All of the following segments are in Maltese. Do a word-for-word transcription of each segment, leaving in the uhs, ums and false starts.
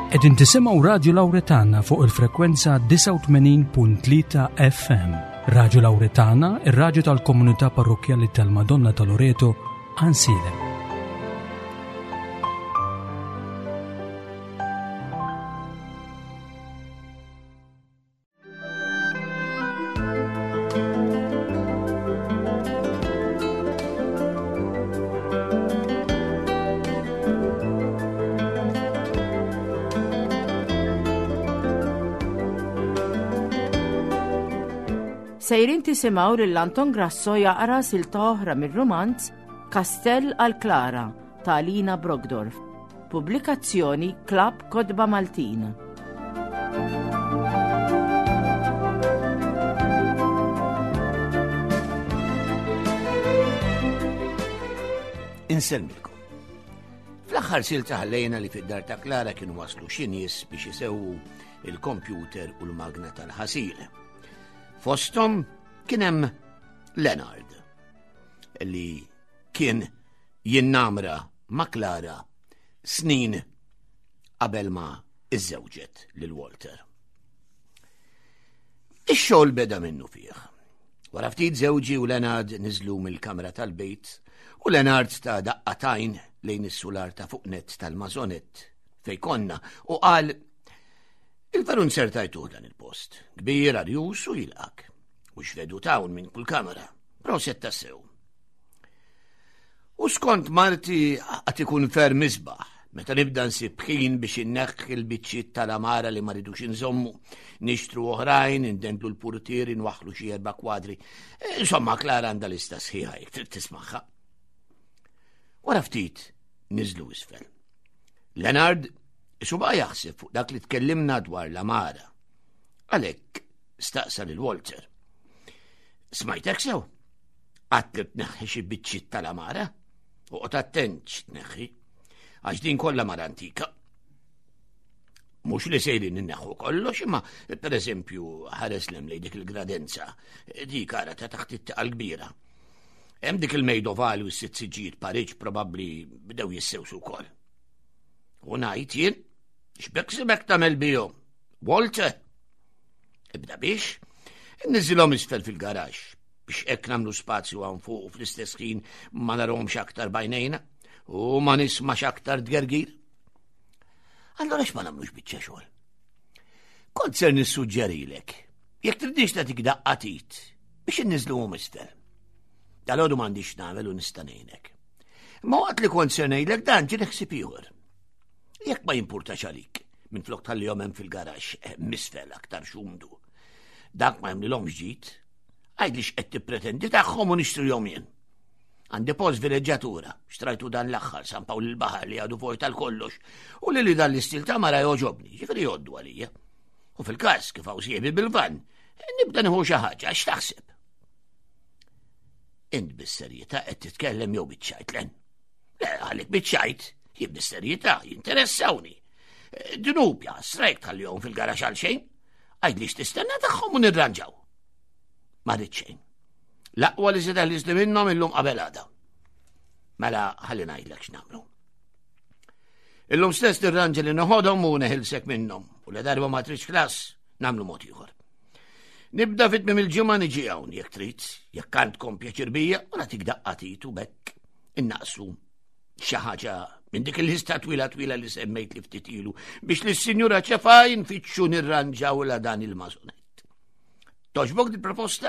Qegħdin tisimgħu Radio Lawretana fuq il-frekwenza tisa' u tmenin punt tlieta F M. Radio Lawretana, ir-radju tal-Komunità Parrokjali tal-Madonna ta' Loreto, Ansile. Sejrin tisimaw lil Anton Grasso jaqra silta oħra mir-romanz Kastell għal Klara ta' Alina Brogdorf. Pubblikazzjoni Klabb Kodba Maltin. Inselmilkom. Fl-aħħar silta ħallejna li fid-dar ta' Klara kienu waslu xi nies biex isewwu il-kompjuter u l-magna tal-ħasil. Fostom kien hemm Leonard, li kien jinnamra ma' Klara snin qabel ma iżżewġet lil Walter. Ix-xogħol beda minnu fih. Wara ftit żewġi u Leonard niżlu mill-kamra tal-bejt u Leonard ta' daqqatajn lejn is-sular ta' fuqnet tal-Mażonet fejn konna u qal il-verun sertajtuh dan il-post, kbir arjus u jilqak, u xvedu tawn minn kull kamera, proset tassew. U skont Marti għat ikun ferm isbaħ, meta nibda nsib ħin biex inneħħ il-biċċiet tal-amara li ma ridux inżommu, nixtru oħrajn, indendlu l-purtieri, nwaħħlu xi erba' kwadri. Insomma, Klara għandha lista sħiħa jekk trid tismagħha. Wara ftit niżlu isfel. Leonard Isuba jaħseb fuq dak li tkellimna dwar l-amara. Għalhekk staqsa lil Walter. Smajtek sew? Qatt li tneħħi xi biċċiet tal-amara? Oqgħod attent x'tneħħi, għax din kollha mara antika. Mhux li sejrin inneħħu kollox, imma pereżempju ħares lem lejn dik il-gradenza, dik ara ta' taħt it-taqal kbira. Hemm dik il-Maid of Value sitt siġġijiet Pariġ probabbli bdew jissewsu wkoll. U ngħid jien, x'bek sibek tagħmel bihom? Walter, ibda biex, inniżilhom isfel fil-garaġġ biex hekk nagħmlu spazju hawn fuq u fl-istess ħin ma narahomx aktar bajnejna u ma nismax aktar dgergir. Allura x'ma nagħmlux biċċa xogħol. Kont ser nissuġġerilek, jekk tridix tagħtik daqqatit biex inniżluhom isfel. Dalgħodu m'għandix nagħmel u nista' ngħinek. Ma waqt li kont ser ngħidlek dan ġie ħsieb ieħor. Jekk ma jimpurtax għalik, minn flok tal-jom hemm fil-garaxx misfel aktar xumdu. Dak ma jemlilhomx ġid, għajdli x'qed tippretendi tagħhom u nixtrihom jien. Għandi post vileġġatura, xtrajtu dan l-aħħar San Pawl il-Baħar li għadu fuq tal-kollox, u li li dan l-istil ta' mara joġobni, ġifieri jgħoddu għalija. U fil-każ kif hawn sieħbi bil-van, nibda nieħu xi ħaġa għax taħseb. Int bis-serjetà qed titkellem jew biċċajt len. Le għalek biċċajt. Jib bis-serjetà, jinteressawni. Dnubja, strajk tal-jom fil-garax għal xejn, għajdli x'tistenna tagħhom u nirranġaw. Ma rrid xejn. L-aqwa li seta' li minnhom illum qabel għada. Mela ħalli ngħidlek x'nagħmlu. Illum stess tirranġa li noħodhom u neħilsek minnhom u la darba ma tridx klass nagħmlu mod ieħor. Nibda fit-tmiem il-ġimgħa niġi hawn jekk trid, jekk għandkom pjaċir bija u nagħtik daqqatit u bekk innaqsu xi ħaġa minn dik il-lista twila twila li semmejt li ftit ilu biex li s-sinjura ċefajn fitxu nirranġaw la dan il-Mażonet. Toġbok di proposta?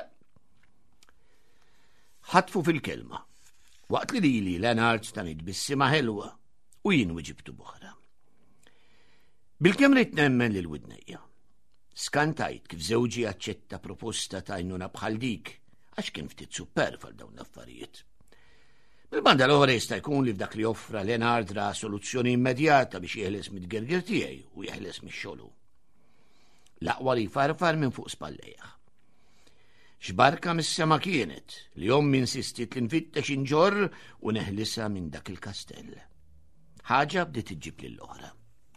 Ħatfu fil-kelma. Waqt li lili Leonard tanid bissima ħelwa u jien wiġibtu buħra. Bil-kemm rrid nemmen lil widnejja. Skantajt kif żewġi aċċetta proposta ta' jnuna bħal dik għax kien ftit superf għal dawn l-affarijiet. Bil-banda l-oħra jista' jkun li f'dak li offra Leonard ra soluzzjoni immedjata biex jeħles mid-gergir tiegħi u jeħles mix-xogħlu. L-aqwa li farfar minn fuq spallejja. Xbarka mis-sema kienet li ommi insistit li nfittex inġorr u neħlisha minn dak il-kastell. Ħaġa bdiet iġġib lill-oħra.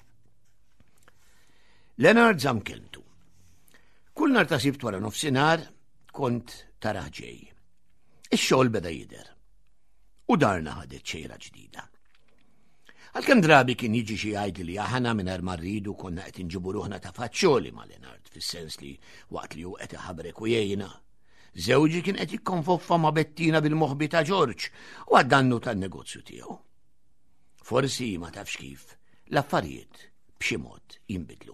Leonard żamm kelmtu. Kull nhar ta' sibt wara nofsinhar kont taraħ ġej. Ix-xogħol beda jidher. U darna ħadet xejra ġdida. Għalkemm drabi kien jiġi xi jgħid li aħna mingħajr ma rridu konna qed inġibu ruħna ta' faċċoli ma' Lenard fis-sens li waqt li hu qed iħabbrek u jgħinna. Żewġi kien qed jikkonfoffa ma' Bettina bil-moħħbi ta' George u għad-dannu tan-negozju tiegħu. Forsi ma tafx kif l-affarijiet b'xi mod jinbidlu.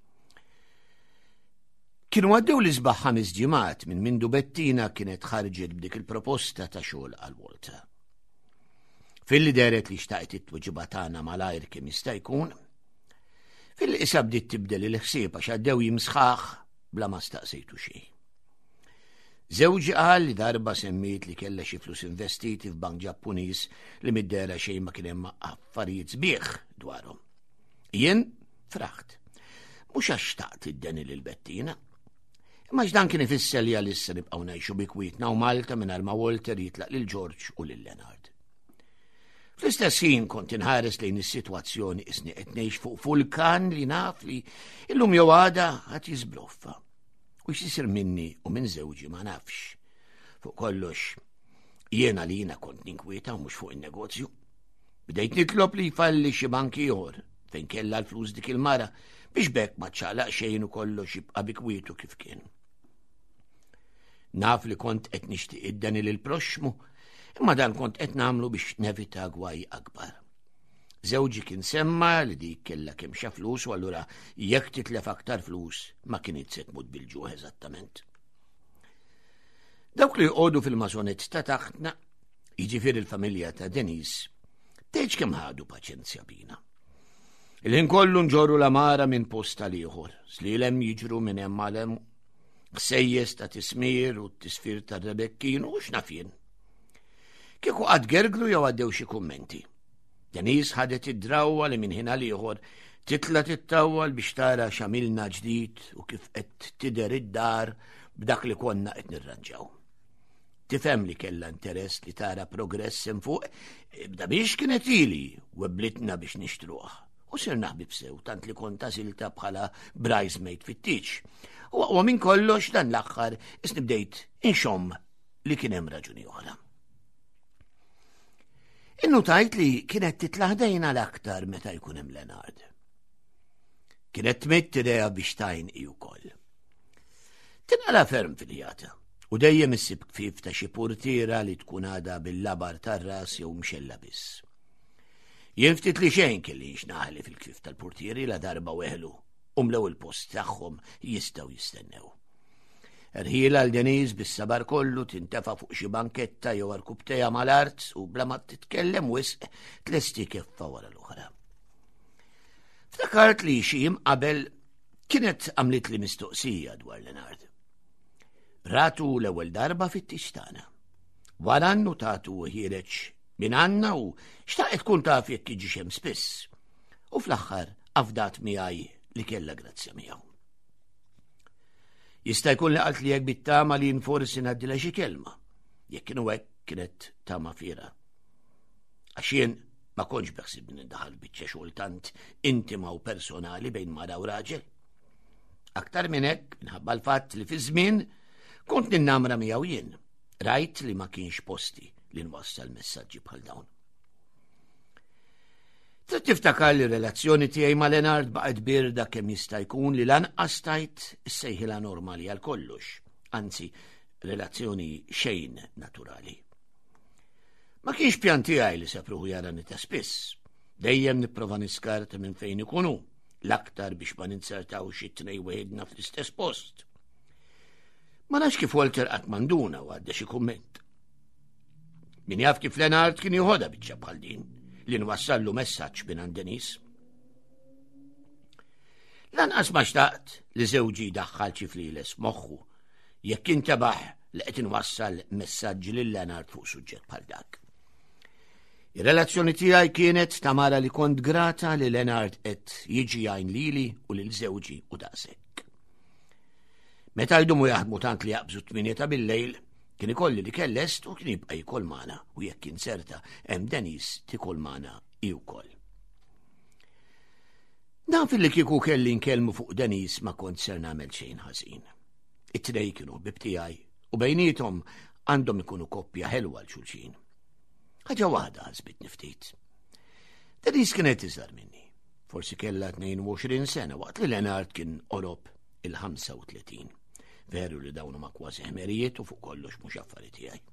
Kienu għaddew li sbaħ ħames ġimgħat minn mindu Bettina kienet ħarġet b'dik il-proposta ta' xogħol għal Walter. Fil-li deret li xtaqt it-tweġiba tagħna malajr kemm jista' jkun, fil-li issa bdiet tibdel il-ħsieb għax għaddew jimsħaħ bla ma staqsejtu xejn. Żewġi qal li darba semmiet li kellha xi flus investiti f'bank Ġappuniż li middera xejn ma kien hemm affarijiet sbieħ dwarhom. Jien fraħt. Mhux għax xtaqt id-deni lil Bettina, imma x'dan kien ifisser li għalissa nibqgħu ngħixu bi kwietna u Malta mingħajr ma Walter jitlaq lil George u lil Lenard. Fl-istess ħin kont inħares lejn is-sitwazzjoni isni qed ngħix fuq vulkan li naf li illum jew għada ħadd jiżbloffa. U x'isir minni u minn żewġi ma nafx. Fuq kollox jiena li jiena kont ninkwieta u mhux fuq in-negozju. Bdejt nitlob li jfalli xi bank ieħor fejn kellha l-flus dik il-mara biex bekk ma ċċaqlaq xejn u kollox jibqa' bi kwietu kif kien. Naf li kont qed nixtieq id-deni lil proxmu, imma dan kont qed nagħmlu biex nevita gwaj akbar. Żewġi kien semma li dik kellha kemm xa flus u allura jekk titlef aktar flus ma kienit se tmut bil-ġuħ eżattament. Dawk li jqogħdu fil-masonett ta' taħtna, jiġifieri il-familja ta' Denise, tgħidx kemm ħadu paċenzja bina. Il-ħin kollu nġorru l-amara minn post tal ieħor, slilem jiġru minn hemm għal hemm, ħsejjes ta' tismir u t-tisfir ta' Rebekkin u x'naf jien. Kieku għad gerglu jew għaddew xi kummenti. Denise ħadet id-drawwa li minn ħina ieħor titla tittawwal biex tara x'għamilna ġdid u kif qed tidher id-dar b'dak li konna qed nirranġaw. Tifhem li kellha interess li tara progress hemm fuq, bda biex kienet ili webblitna biex nixtruh. U sirna ħbib sew tant li kont tażilta bħala bridesmaid fit-tieġ. U minn kollox dan l-aħħar isni bdejt inxomm li kien hemm raġuni oħra. Innutajt li kienet titlaħdejna l-aktar meta jkun hemm Lenard. Kienet tmitt idea biex tajn i wkoll. Tinqala ferm fil-jata u dejjem issib kfif ta' xi purtiera li tkun għadha bil-labar tar-ras jew mxella biss. Jien ftit li xejn kelli naħli fil-kfif tal-purtieri la darba weħlu u mlew il-post tagħhom jistgħu jistennew. Erħiela għal Denise bis-sabar kollu tintefa' fuq xi banketta jew arkubteja mal-art u bla ma titkellem wisq tlesti keffa wara l-oħra. Ftakart li xi qabel kienet għamlit li mistoqsija dwar Lenard. Ratu l-ewwel darba fit-tixtana. Wara annu tagħtu ħireġ minn għandna u xtaqet tkun taf jekk jiġi xem spiss. U fl-aħħar afdat miegħi li kellha grazzja miegħu. Jista' jkun li qalt li jekk bit-tama li forsi ngħaddilha xi kelma. Jekk kienu hekk kienet tama fiera. Għax jien ma kontx beħsib nindaħal biċċa xogħol tant intima u personali bejn mara u raġel. Aktar minn hekk minħabba l-fatt li fi żmien kont ninnamra miegħu jien. Rajt li ma kienx posti li nwassal messaġġi bħal dawn. Trid tiftakar li relazzjoni tiegħi ma' Lenard baqgħet birda kemm jista' jkun li lanqas tajt issejħilha normali għal kollox, anzi relazzjoni xejn naturali. Ma kienx pjan tiegħi li sapruħu jarani ta' spiss, dejjem nipprova niskarta minn fejn ikunu, l-aktar biex ma ninsertaw xi tnej wieħedna fl-istess post. Ma nafx kif Walter qatt manduna u għadda xi kumment. Min jaf kif Lenard kien jieħodha biċċa bħal din li nwassallu messaġġ minn Denise. Lanqas ma xtaqt li żewġi daħħal xi fliles moħħu jekk intabaħ li qed inwassal messaġġi lil Lenard fuq suġġett bħal dak. Ir-relazzjoni tiegħi kienet ta' mara li kont grata li Lenard qed jiġi jgħin lili u lil żewġi u daqshekk. Meta jdumu jaħdmu tant li jaqbżu tminieta bil-lejl, kien ikolli li kellest u kien jibqa' jkoll magħna u jekk inserta hemm Denise tikol magħna i wkoll. Naf li kieku kelli nkellmu fuq Denise ma kont ser nagħmel xejn ħażin. It-tnej kienu ħbieb tiegħi u bejniethom għandhom ikunu koppja ħelwa l xulxin. Ħaġa waħda ħasbitni ftit. Denise kienet iżgħar minni. Forsi kellha tnejn u għoxrin sena waqt li Leonard kien qorob il-ħamsa u tletin. Veru li dawn ma kważi ħmerijiet u fuq kollox mhux affarijiet tiegħi.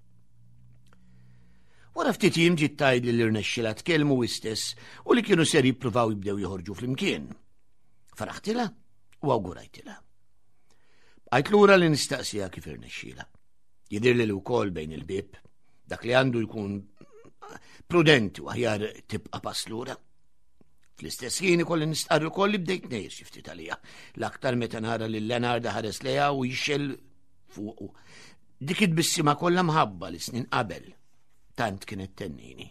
Wara ftit jiem ġiet tgħidli li rnexxilha tkellmu istess u li kienu ser jippruvaw jibdew joħorġu flimkien. Faraħtilha u awgurajtilha. Bqajt lura li nistaqsija kif irnexxilha. Jidhirli li wkoll bejn il-bieb dak li għandu jkun prudenti u aħjar tibqa' pass lura. Fl-istess ħin ikolli nistqarri wkoll li bdejt ngħid xi ftit għaliha. L-aktar meta nara li Leonard ħares lejha u jixxel fuqu. Dik id-bissima kollha mħabba li snin qabel. Tant kienet tennini.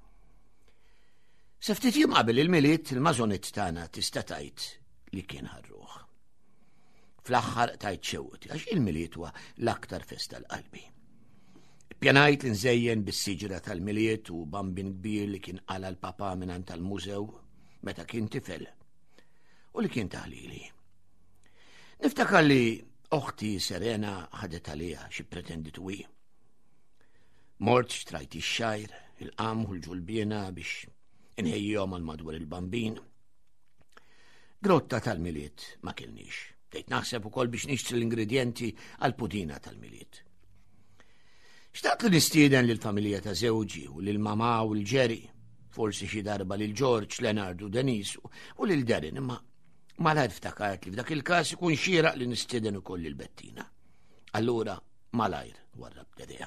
Sa ftit jiem qabel il-miliet il-mażonet tagħna tista' tgħid li kien ħarruh. Fl-aħħar tajt xewqti għax il-miliet huwa l-aktar festa l-qalbi. Ppjanajt li nżejjen bis-siġra tal-miliet u bambin kbir li kien qala l-papa mingħand tal-mużew meta kien tifel u li kien taħlili. Niftakar li oħti Serena ħadet għaliha xi pretenditu hi. Mort xtrajt ix-xajr, il-qam u l-ġulbiena biex inħejjihom għal madwar il-bambin. Grotta tal-miliet ma kellniex. Dejt naħseb ukoll biex nixtri l-ingredjenti għal pudina tal-miliet. Xtaqt li nistieden lill-familja ta' żewġi u lil mama u l-Ġeri, forsi xi darba lil George, Leonard u Denise u lil Darren, imma malajr ftakart li f'dak il-każ ikun xieraq li nistieden ukoll lil Bettina. Allura malajr warrab b'dedejha.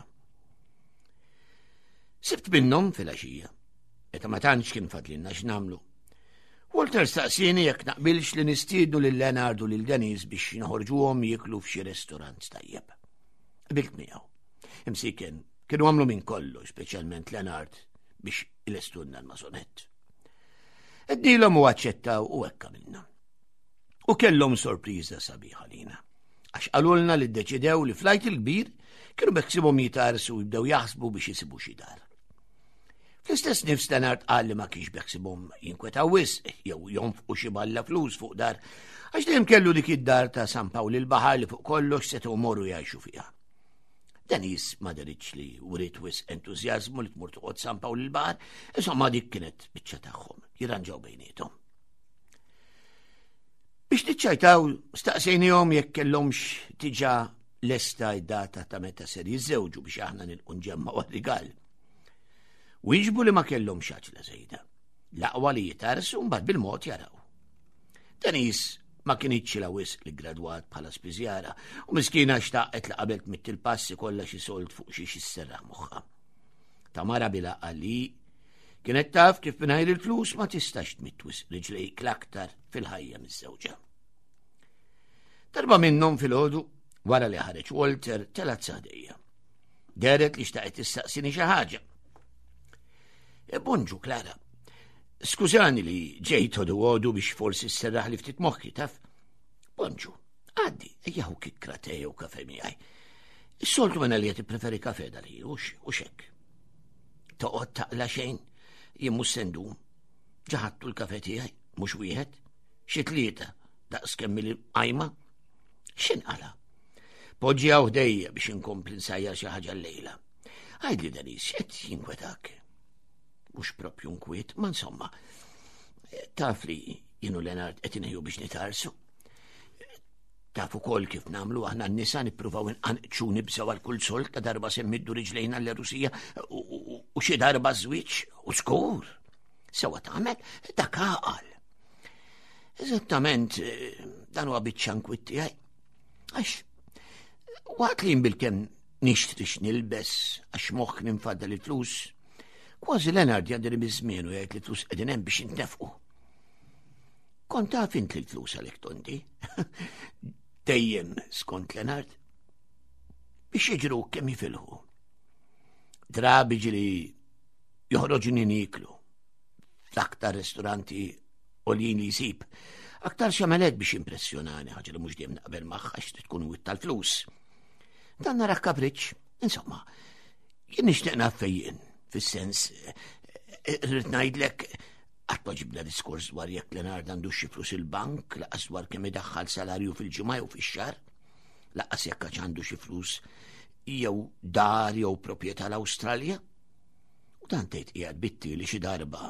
Sibt minnhom fil-għaxija, meta ma tantx kien fadlinna x'namlu. Walter staqsini jekk naqbilx li nistiednu lil Leonard u lil Denise biex noħorġuhom jieklu f'xi restorant tajjeb. Qabilt miegħu. Imsiken kienu għamlu minn kollu, speċjalment Leonard, biex il-estunna l-mażonett. Eddilhom u aċċettaw u hekk għamilna. U kellhom sorpriża sabiħa lina. Għax qalulna li ddeċidew li flajt il-kbir kienu beħsibhom jitarsu u jibdew jaħsbu biex jisibu xi dar. Fl-istess nifs Leonard qal li ma kienx beħsibhom jinkwetaw wisq jew jonfqu xi balla flus fuq dar għax dejjem kellu dik id-dar ta' San Pawl il-baħar li fuq kollox setgħu morru jgħixu fiha. Denise ma deritx li wrid wisq entużjażmu li tmur toqgħod San Pawl il-baħar, insomma dik kienet biċċa tagħhom, jirranġaw bejniethom. Biex niċċajtaw staqsejnihom jekk kellhomx diġà lesta id-data ta' meta ser jiżżewġu biex aħna nilqu nġemmaw għar-rigal. Wieġbu li ma kellhom xaġla żejda. L-aqwa li jitarsu mbagħad bil-mod jaraw. Denise ma kienitx la wisq li gradwat bħala spiżjara u miskina xtaqet li qabel tmitt il-passi kollha xi sold fuq xi xisserraħ moħħha. Tamara bilaqqa li kienet taf kif mingħajr il-flus ma tistax tmitt wisq riġlejk l-aktar fil-ħajja miż-żewġa. Darba minnhom filgħodu wara li ħareġ Walter telat saħdejja. Deret li xtaqet tistaqsini xi ħaġa. Bonġu, Klara. Skużani li ġejt ħodu għodu biex forsi s-serraħ li ftit moħħi taf. Bonġu, għaddi, ejjahu kikra teja u kafe miegħi. Is-soltu mena li qed preferi kafe dal-ħin u xekk. Toqgħod taqla xejn, jien mhux sendum. Ġaħadtu l-kafe tiegħi, mhux wieħed, xi tlieta daqs kemm li qajma. X'inqala? Poġġi hawn ħdejja biex inkompli nsajjar xi ħaġa llejla. Għajdli Denise, x'qed jinkwetak? Mhux proprju nkwiet, ma insomma, taf li jienu Leonard qed inħejju biex nitarsu. Taf ukoll kif nagħmlu aħna n-nisa nippruvaw inqanqċu nibżgħu għal kull solt ta' darba semmiddu riġlejna l-erusija u xi darba żwieġ u skur. Sewa tagħmel dak għaqal. Eżattament dan huwa biċċa nkwiet tiegħi. Għax waqt li bil-kemm nixtri x'nilbes għax moħħ ninfaddal il-flus, kważi Leonard jgħaddi biż-żmien u jgħid li flus qegħdin hemm biex intnefqu. Kont taf int li l-flus għalhekk tondi. Dejjem skont Leonard biex jiġru kemm jifilħu. Drabi ġili joħroġu niklu fl-aktar ristoranti għoljin li jsib. Aktar xamelet biex impressjonani ħaġa li mhux dejjem naqbel magħha għax tkun witt tal-flus. Dan naraħ kapriċċ, insomma, jien nixtieq naffejjien. Fis-sens, rrid ngħidlek qatt ma ġibna diskors dwar jekk Leonard għandu xi flus il-bank, laqas dwar kemm idaħħal salarju fil-ġimgħa jew fix-xahar, laqas jekk għax għandu xi flus jew dar jew proprjetà l-Awstralja. U dan tgħid qiegħed bitti li xi darba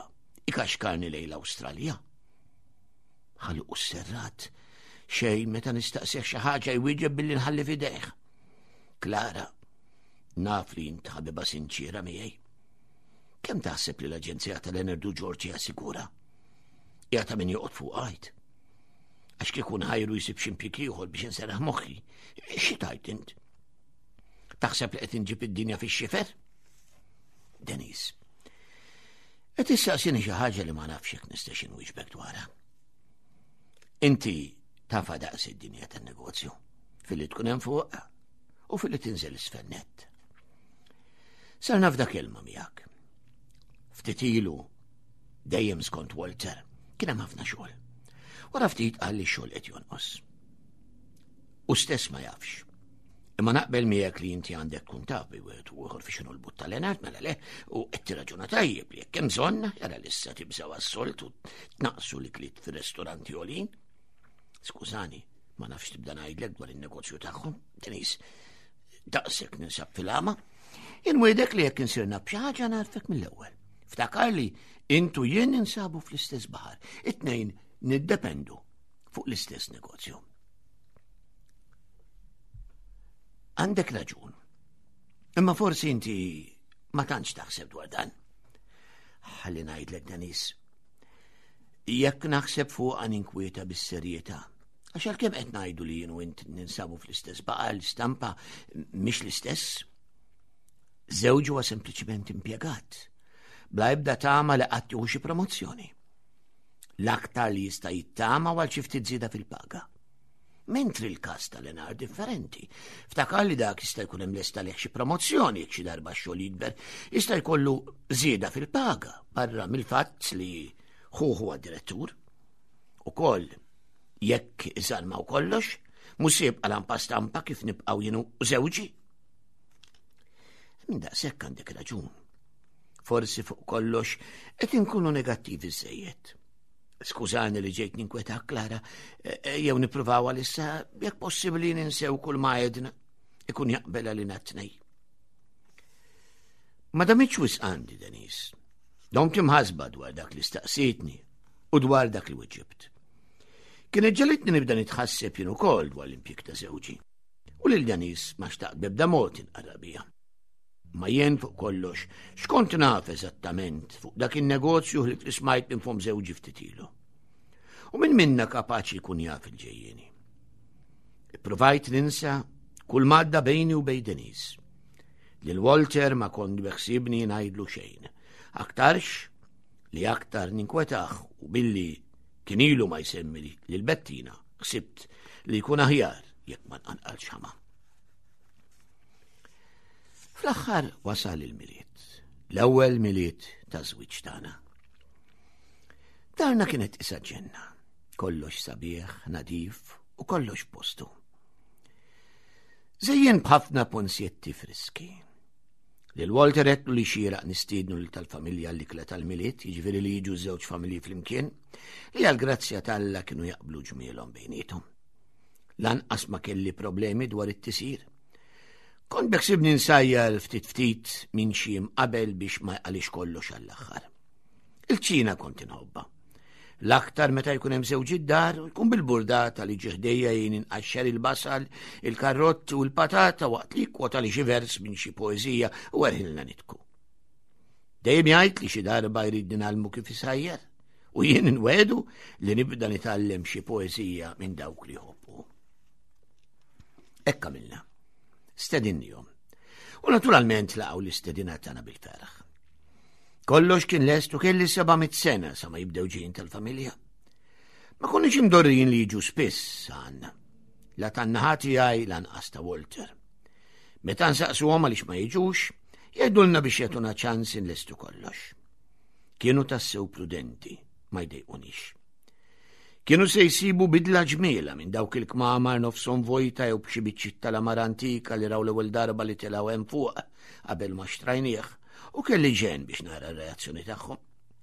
ikaxkarni lejn l-Awstralja. Ħalqu s-serrat xej meta nistaqsih xi ħaġa jwieġeb billi nħalli f'idejh. Klara, naf li int ħabiba sinċira miegħi. Kemm taħseb li l-Aġenzija tal-Enerdu Ġorġi assigura? Jagħta min joqgħod fuq għajt. Għax kieku nħajru jsib xi impjieg ieħor biex inserraħ moħħi. Xi tajt int? Taħseb li qed inġib id-dinja fix-xifer? Denis, qed issaqsini xi ħaġa li ma nafx jekk nista' xi nwieġbek dwarha. Inti tafa daqs id-dinja tan-negozju fil-li tkun hemm fuq u fil-li tinżel isfel-nett. Sar nafda kelma miegħek. Ftit ilu dejjem skont Walter kien hemm ħafna xogħol. Wara ftit qal li x-xogħol qed jonqos. U stess ma jafx. Imma naqbel miegħek li inti għandek tkun taf bi wieħed u ieħor fiex inhu l-but tal-Lenart mela le u qed tirraġuna tajjeb li jekk hemm bżonn jara li issa tibżgħu għas-solt u tnaqsu l-ikliet fir-ristoranti għolin. Skużani, ma nafx tibda ngħidlek dwar in-negozju tagħhom, Denis, daqshekk ninsab fil-għama, inwiedek li jekk insirna b'xi ħaġa narfek mill-ewwel. Ftakar li intu jien insabu fl-istess baħar, it-tnejn niddependu fuq l-istess negozju. Għandek raġun, imma forsi inti ma tantx taħseb dwar dan. Ħalli ngħidlek Denis, jekk naħseb fuq għan inkwieta bis-serjetà. Għax għalkemm qed ngħidu li jien u int ninsabu fl-istess baqa l-istampa mhix l-istess. Żewġ huwa sempliċiment impjegat, bla ebda tama li qatt jieħu xi promozzjoni. L-aktar li jista' jittama għal xi ftit żieda fil-paga. Mentri l-każ tal-Lenart differenti. Ftakar li dak jista' jkun hemm lesta leh xi promozzjoni jekk xi darba x-xogħol jikber, jista' jkollu żieda fil-paga barra mill-fatt li ħuħu għad-direttur. Ukoll jekk iżalmaw kollox, mhux jibqa' lampa stampa kif nibqgħu jienu żewġi. Minn daqshekk għandek raġun. Forsi fuq kollox qed inkunu negattivi żejjed. Skużani li ġejt ninkwetak Klara, jew nippruvaw għalissa jekk possibbli ninsew kull ma għedna ikun jaqbel għalina t-tnej. Ma damitx wisq għandi, Denis. Domt imħasba dwar dak li staqsitni u dwar dak li weġibt. Kien ġelitni nibda nitħasseb jien ukoll dwar l-impjieg ta' żewġi. U lil Denis ma xtaqt b'ebda mod inqarrabija. Ma jien fuq kollox xkont naf eżattament fuq dak in-negozju li trismajt minn fom żewġi ftit ilu. U minn minna kapaċi jkun jaf il-ġejjieni. Ippruvajt ninsa kull madda bejni u bejn Denis. Lil Walter ma kont beħsibni ngħidlu xejn. Aktarx li aktar ninkwetaħ u billi kien ilu ma jsemmi lil Bettina ħsibt li jkun aħjar jekk ma nqanqalx ħama. Fl-aħħar wasal il-miliet, l-ewwel miliet ta' żwieġ tagħna. Darna kienet isa ġenna, kollox sabiħ, nadif u kollox postu. Żejjen b'ħafna ponsjetti friski. Lil Walter qed li xieraq nistiednu lil tal-familja l-ikla tal-miliet, jiġifieri li jiġu żewġ familji flimkien, li għall-grazzja talla kienu jaqblu ġmielhom bejniethom. Lanqas ma kelli problemi dwar it-tisir. Kont beħsibni nsajjar ftit ftit minn xi qabel biex ma jqalix kollox għall-aħħar. Il-ċina kont inħobba. L-aktar meta jkun hemm żewġ id-dar, jkun bil-burdata li ġeħdejja jien inqaxxer il-basal, il-karrott u l-patata waqt li kwota li xi vers minn xi poeżija u għerħilna nitku. Dejjem jgħid li xi darba jrid nagħlmu kif isajjar u jien inwedu li nibda nitgħallem xi poeżija minn dawk li jħobbu. Hekk għamilna. Stedinnihom. U naturalment laqgħu l-istedinat tagħna bil-ferħ. Kollox kien lest u kelli sebgħet sena sa ma jibdew ġejjin tal-familja. Ma konniex imdorrijin li jiġu spiss għandna. La tan-naħa tiegħi lanqas ta' Walter. Meta nsaqsuhom għaliex ma jiġux, jgħidulna biex jagħtuna ċans inlestu kollox. Kienu tassew prudenti, ma jdejqunix. Kienu se jsibu bidla ġmiela minn dawk il-kmamar nofshom vojta jew b'xi biċċiet tal-amar antika li raw l-ewwel darba li telgħu hemm fuq qabel ma xtrajnieh u kelli ġen biex nara r-reazzjoni tagħhom.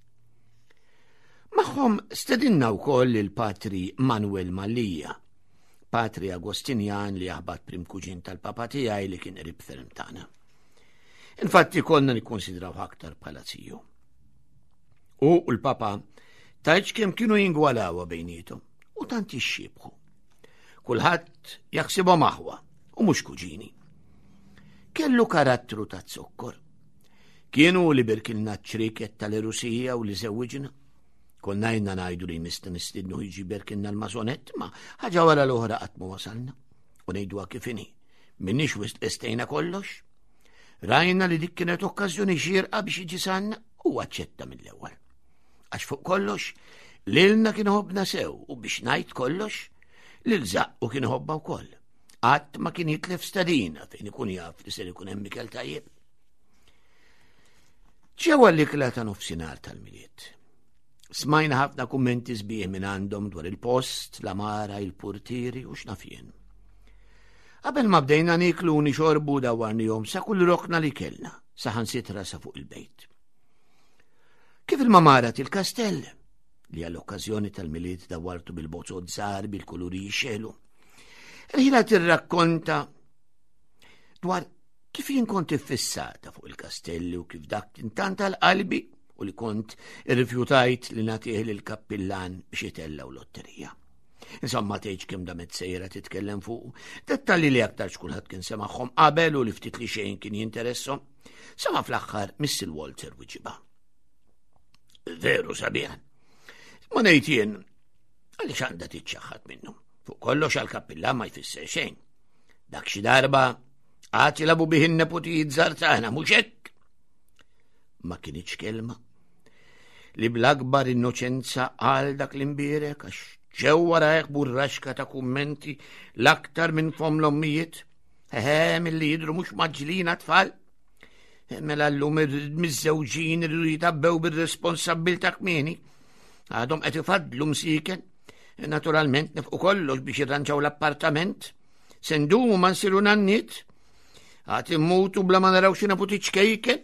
Magħhom stedinna wkoll il-patri Manuel Mallija, patri Agostinjan li jaħbad prim kuġin tal-papa tiegħi li kien qrib ferm tagħna. Infatti konna nikkonsidraw aktar bħala ziju. U l-papa tajċ kem kienu jingwalawa bejnietom u tant jixxibħu. Kulħadd jaħsibhom aħwa u mhux kuġini. Kellu karattru ta' zokkor. Kienu li birkilna ċriket tal-Rusija u li żewwiġna. Konnajna ngħidu li nista' nistidnu jiġi berkinna l-masonett, ma ħaġa wara l-oħra qatt ma wasalna. U ngħiduha kif inhi. Minnix wisq estejna kollox. Rajna li dik kienet okkażjoni xierqa biex jiġi sanna u aċċetta mill-ewwel. Għax fuq kollox, lilna kien ħobna sew u biex ngħid kollox, lil zaqqu kien ħobba wkoll. Qatt ma kien jitlef stadina fejn ikun jaf li ser ikun hemm ikel tajjeb. Ġewwa l-ikla ta' nofsinhar tal-miliet. Smajna ħafna kummenti sbieħ minn għandhom dwar il-post, l-amara, il-purtieri u x'nafien. Qabel ma bdejna niklu nixorbu dawarnihom sa kull rokna li kellna, saħansitra sa fuq il-bejt. Kif il-mamara til-kastell, li għall-okkażjoni tal-miliet dawartu bil-bozzot żgħar bil-kuluri jixxelu. Il-ħila tirrakkonta dwar kif jien kont iffissata fuq il-kastelli u kif dak intant tal-qalbi u li kont irrifjutajt li nagħtih lill-kappillan biex jitella u lotterija. Insomma tgħidx kemm damet sejra titkellem fuq, dettalji li aktar xkulħadd kien semagħhom qabel u li ftit li xejn kien jinteressom, sema fl-aħħar Missil Walter wiġiba. Veru sabiħan. Ma ngħid jien għaliex għandha titxaħħad minnhom. Fuq kollox għall-kappillan ma jfisser xejn. Dak xi darba għad jilabu bih in-neputijiet żgħar tagħna mhux hekk. Ma kienx kelma li bl-akbar innoċenza għal dak l-imbierek għax ġew warajh burraxka ta' kummenti l-aktar minn fom l-ommijiet, eħe milli jidhru mhux maġġlin tfal. Mela llum miż-żewġin irridu jitabbew bir-responsabbilta kmieni. Għadhom qed ifadlu msiken, naturalment nefqu kollox biex jirranġaw l-appartament, se ndumu ma nsiru nannit, għad immutu bla ma naraw xi naputiċ kejken.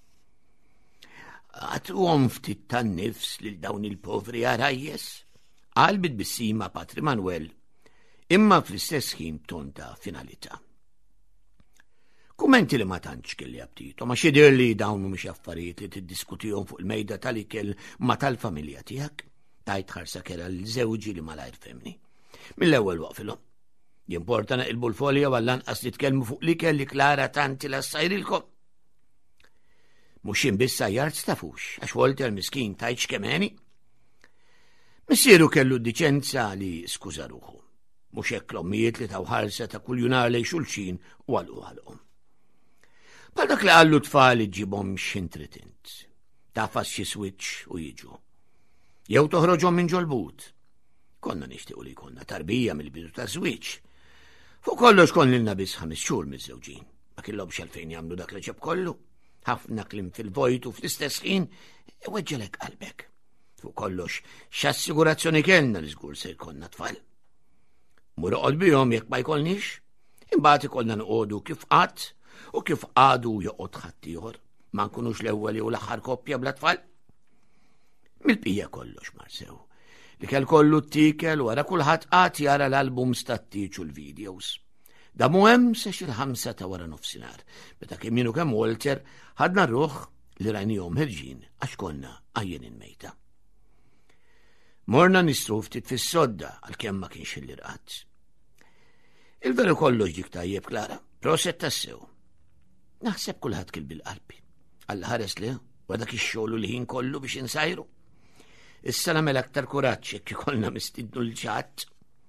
Għad huhom ftit tan-nifs lil dawn il-povri għarajjes. Qalbit bis-sima Patri Manuel, imma fl-istess ħin tonta finalità. Kummenti li ma tantx kelli aptito, ma xidir li dawn mhumiex affarijiet li tiddiskutihom fuq il-mejda tal-ikel ma tal-familja tiegħek, tajt ħarsa kera l-żewġi li malajr femni. Mill-ewwel waqfilhom. Jimporta naqilbu l-folja wallan qas titkellmu fuq l-ikel li Klara tanti la sajrilkom. Mhux inbissa jart stafux, għax Walter miskin tajtx kemeni. Missieru kellu d-diċenza li skuża ruħu, mhux hekk l-ommijiet li taw ħarsa ta' kull junar lej xulxin u għalqu għalqhom. Bħal dak li qallu tfal iġibhom x'intritint, tafas xi switch u jiġu. Jew toħroġhom minn ġolbut. Konna nixtiequ li jkollna tarbija mill-bidu ta' switch. Fuq kollox kollilna biss ħames xhur miż-żewġin, ma kellhomx għalfejn jagħmlu dak li ġeb kollu, ħafna klim fil-vojt u fl-istess ħin iweġġelek qalbek. Fuq kollox, x'assigurazzjoni kellna li żgur se jkollna tfal. Mur oqgħod bihom jekk ma jkollniex, imbagħad ikollna noqogħdu kif qatt u kif għadu joqgħod ħadd ieħor, ma nkunux l-ewwel jew l-aħħar koppja bla tfal. Mill-bqija kollox marsew. Li kell kollu t-tikel wara kulħadd qatt jara l-albums tat-tiċ u l-videos. Damu hemm se xi ħamsa ta' wara nofsinhar, meta kemm jienu kemm Walter ħadna rruħ li rajnihom ħerġin għax konna għajjen mejta. Morna nistru ftit fis-sodda għalkemm ma kienx il-irqat. Il-veru kollox dik tajjeb Klara, proset tassew. Naħseb kulħadd kien bil-qalbi. Alla ħares li wa dak ix-xogħol li ħin kollu biex insajru. Issa nagħmel aktar kuraġġ jekk ikollna mistidnu l-ċatt.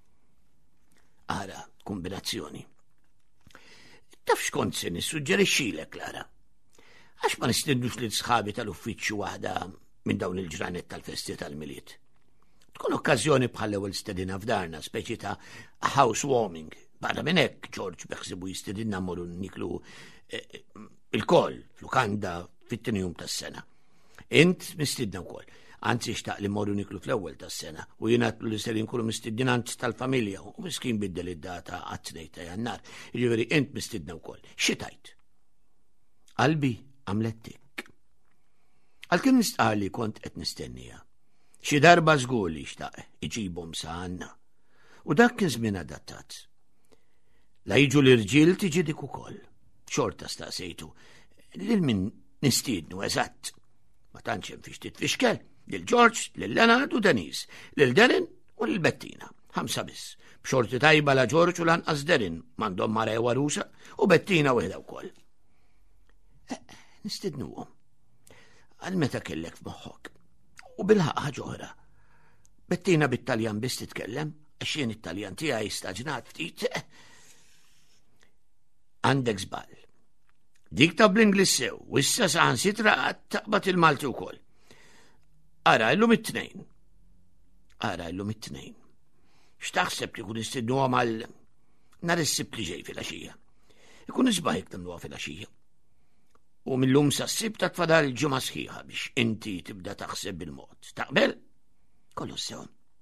Ara, kombinazzjoni. Taf x'kont se nissuġġerixxilek Klara. Għax ma nistidnux lil sħabi tal-uffiċċju waħda minn dawn il-ġranet tal-festi tal-miliet. Tkun okkażjoni bħal ewwel stedina f'darna, speċi ta' housewarming. Barra minn hekk George beħsibu jistedinna mmorru niklu il-koll f'lukanda fit-tinjum tas-sena. Int mistidna wkoll. Anzi xtaq li mmorru niklu fl-ewwel tas-sena u jiena li ser inkunu mistiedinant tal-familja u miskin biddel id-data għat-tnejn ta' Jannar. Jiġifieri int mistidna wkoll. Xi tajt? Qalbi għamlet tikk. Għalkemm nistqali kont qed nistennija. Xi darba żgur li xtaq iġibhom sa għandna. U dak kien żmien adattat. La jiġu l-irġiel tiġi dik ukoll. Xorta staqsejtu lil min nistiednu eżatt. Ma tantx hemm fiex titfixkel, lil George, lil Leonard u Denise, lil Darren u lil Bettina. Ħamsa biss. B'xorti tajba la George u lanqas Darren m'għandhom mara warusa u Bettina wieħda wkoll. Nistidnuhom. Għal meta kellek f'moħħok. U bil-ħaq ħaġa oħra. Bettina bit-Taljan biss titkellem, għax jien it-Taljan tiegħi staġnat ftit. Għandek żball. Dik ta' bl-Ingliż sew, u issa saħansitra taqbad il-Malti wkoll. Ara llum it-tnejn. Ara llum it-tnejn. X'taħseb li kun istidnuhom għal nhar is-sibt li ġej fil-għaxija. Ikun isbaħ jekk tagħmluha fil-għaxija. U mill-lum sas-sibt tfadal il-ġimgħa sħiħa biex inti tibda taħseb bil-mod. Taqbel? Kollu sew.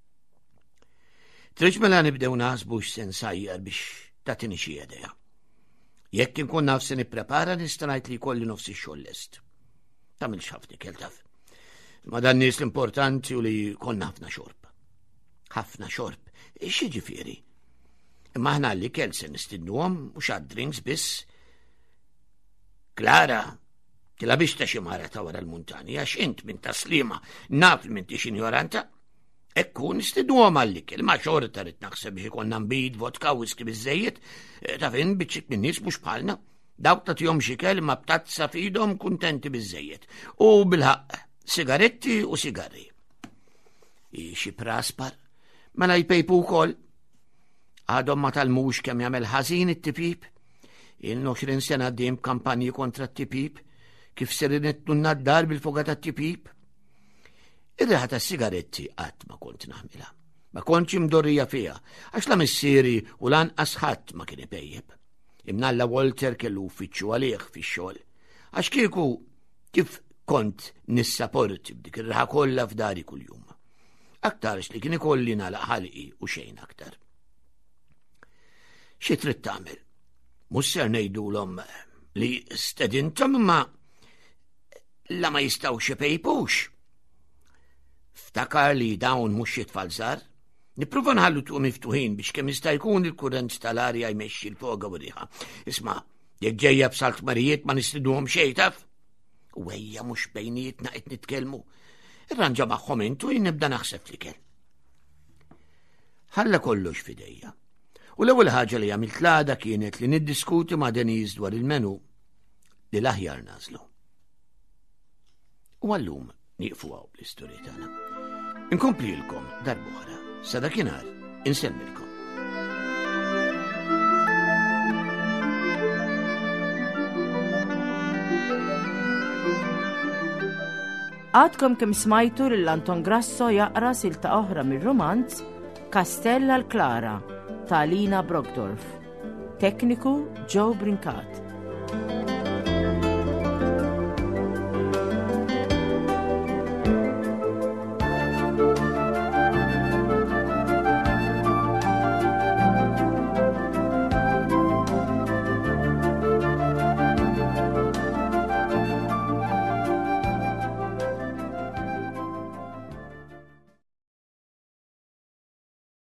Tridx mela nibdew naħsbu x'se nsajjar biex tagħtini xi idea. Jekk inkun naf se nipprepara nista' ngħid li jkolli nofsi x-xogħol lest. Tagħmilx ħafna ikel taf. Ma dan nies l-importanti u li konna ħafna xorb. Ħafna xorb. Xi ġifieri? Imma aħna li kell se nistidnuhom mhux għad-drinks biss. Klara, tila biex ta' xi mara ta' wara l-muntani, għax int minn taslima naf minn tix ignoranta, ekku nistidnuhom għall-ikel, ma xorta rid naħseb biex ikonna nbid, vodka, whisky biżejjed, ta' fin biċċik minn nies mhux bħalna, dawk tagħtihom xi kell ma b'tazza f'idhom kuntenti biżejjed. U bil-ħaq, sigaretti u sigarri. Xi praspar, mela jpejpu wkoll. Għadhom ma talmux kemm jagħmel ħażin it-tipib. Il-noxrin sena għaddim kampanji kontra t-tipib, kif serinettu n-naddar bil-foga ta' t-tipib. Ir-reħa ta' sigaretti għat ma kont naħmila. Ma kontx imdorrija fija, għax la missieri u lan asħat ma kien ipejjeb. Imnalla Walter kellu uffiċċju għalih fix-xogħol. Għax kieku kif kont nissaporti b'dik ir-reħa kollha f'dari kuljum. Aktarx li kien ikolli nagħlaq ħalqi u xejn aktar. Xi trid tagħmel? Mhux ser ngħidulhom li stedintom ma la ma jistgħux ipejpux. Ftakar li dawn mhux jitfal żgħar, nippruva nħallu tuq miftuħin biex kemm jista' jkun il-kurrent tal-arja jmexxi l-foga u riħa. Isma' jekk ġejja b'salt marijiet ma nistidnuhom xejn taf. U ejja mhux bejnietna qed nitkellmu. Irranġa magħhom intu jien nibda naħseb fl-ikel. Ħalla kollox f'idejja. U l-ewwel ħaġa li għamilt l-għada kienet li niddiskuti ma' Denise dwar il-menu li l-aħjar nażlu. U għallum nieqfu għaw bl-istorja tagħna. Inkomplilkom darb'oħra, sa dakinhar insemmilkom. Għadkom kemm smajtu lill-Anton Grasso jaqra silta oħra mir-romanz Kastell għall-Klara ta' Alina Brogdorf. Tekniku Joe Brinkat.